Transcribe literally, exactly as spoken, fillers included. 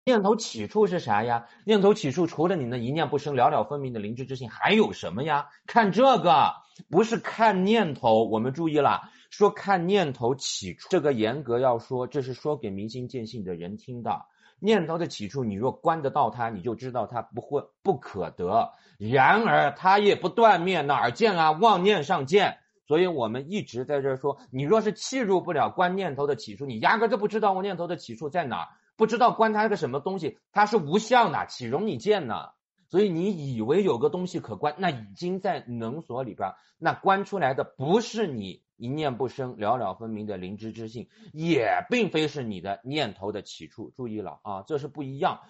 念头起处是啥呀？念头起处除了你那一念不生、了了分明的灵知之性，还有什么呀？看这个，不是看念头。我们注意了，说看念头起处，这个严格要说，这是说给明心见性的人听的。念头的起处，你若观得到它，你就知道它不会不可得。然而它也不断灭，哪儿见啊？妄念上见。所以我们一直在这说，你若是契入不了观念头的起处，你压根就不知道我念头的起处在哪，不知道观它是个什么东西，它是无相的，岂容你见呢？所以你以为有个东西可观，那已经在能所里边，那观出来的不是你一念不生、了了分明的灵知之性，也并非是你的念头的起处。注意了啊，这是不一样。